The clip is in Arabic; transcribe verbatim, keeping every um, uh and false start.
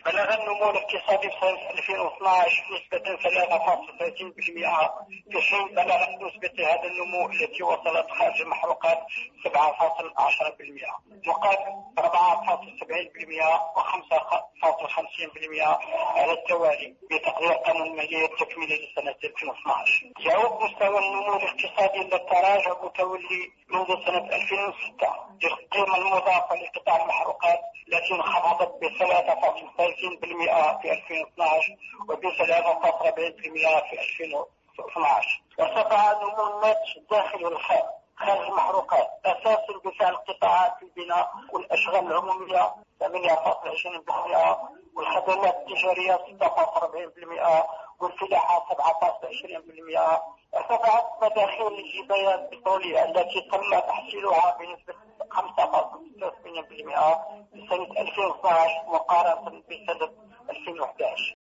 بلغ النمو الاقتصادي في سنة ألفين واثناعش نسبة ثلاثة فاصلة ثلاثين بالمئة، في حين بلغت نسبة هذا النمو التي وصلت خارج المحروقات سبعة فاصلة عشرة بالمئة مقابل أربعة فاصلة سبعين بالمئة وخمسة فاصلة خمسين بالمئة على التوالي بتقدير قانون المالية التكميلي لسنة ألفين واثناعش. يعود مستوى النمو الاقتصادي إلى التراجع متولي منذ سنة ألفين وستة للقيمة المضافة لقطاع المحروقات التي انخفضت ب ثلاثة فاصلة ثلاثين بالمئة في ألفين واثناعش وب ثلاثة فاصلة أربعين بالمئة في ألفين واثناعش. وارتفع نمو الناتج الداخلي والخارج خارج المحروقات أساس اندفاع القطاعات في البناء والأشغال العمومية ثمانية فاصلة عشرين بالمئة والخدمات التجارية ستة فاصلة أربعين بالمئة والفلاحة سبعة فاصلة عشرين بالمئة. ارتفعت مداخيل الجبايات البترولية التي تم تحصيلها بنسبة خمسة فاصلة ستة وثمانين بالمئة في سنة ألفين واثناعش مقارنة بسنة ألفين وأحد عشر.